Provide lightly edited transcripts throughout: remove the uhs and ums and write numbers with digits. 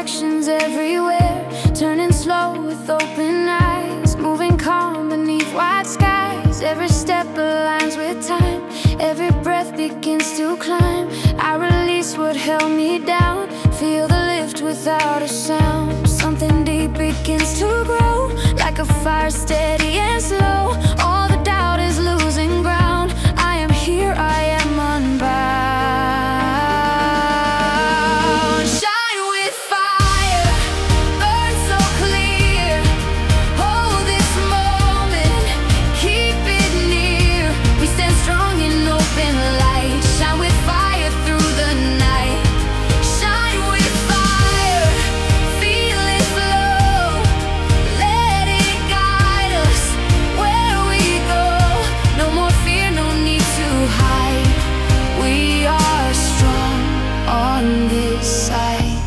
reflections everywhere, turning slow with open eyes, moving calm beneath white skies. Every step aligns with time, every breath begins to climb. I release what held me down, feel the lift without a sound. Something deep begins to grow, like a fire steady and slow. All the doubt is losing ground. I am here, I am unbound. Shine with fire, burn so clear. Hold this moment, keep it near. We stand strong in open light. Shine with fire through the night. Shine with fire, feel it flow. Let it guide us where we go. No more fear, no need to hide. We are strong on this side.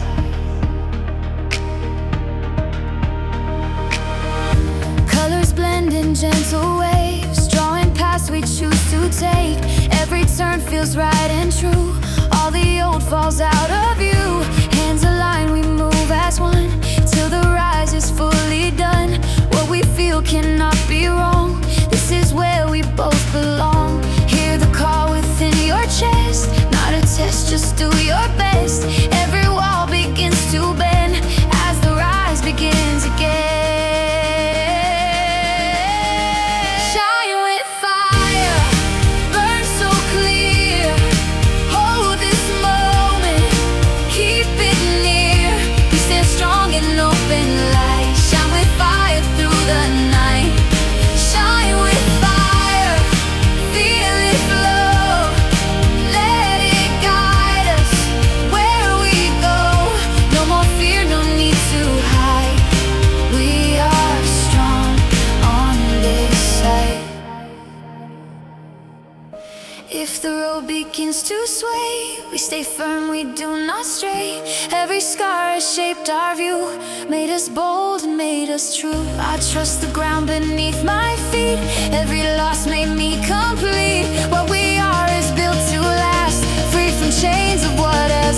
Colors blend in gentle waves, drawing paths we choose to take. Every turn feels right and true. All the old falls out of view. Hands align, we move as one, till the rise is fully done. What we feel cannot be wrong. This is where we both belong. Hear the call within your chest, not a test, just do your best. Every wall begins to bend as the rise begins again. Shine with fire, burn so clear. Hold this moment, keep it near. We stand strong in open light. Shine with fire through the night. Shine with fire, feel it flow. Let it guide us where we go. No more fear, no need to hide. We are strong on this side. If the road begins to sway, we stay firm, we do not stray. Every scar has shaped our view, made us bold and made us true. I trust the ground beneath my feet. Every loss made me complete. What we are is built to last, free from chains of what has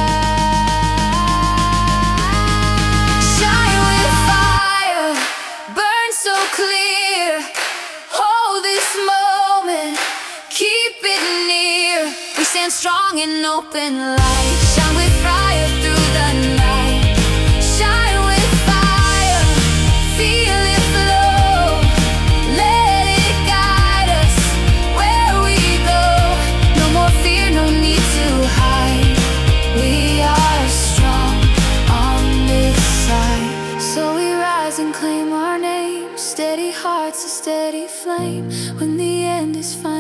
passed. Shine with fire, burn so clear. Hold this moment, keep it near. We stand strong in open light. Shine with fire through the night. Shine with fire, feel it flow. Let it guide us where we go. No more fear, no need to hide. We are strong on this side. So we rise and claim our name. Steady hearts, a steady flame. When the end is final,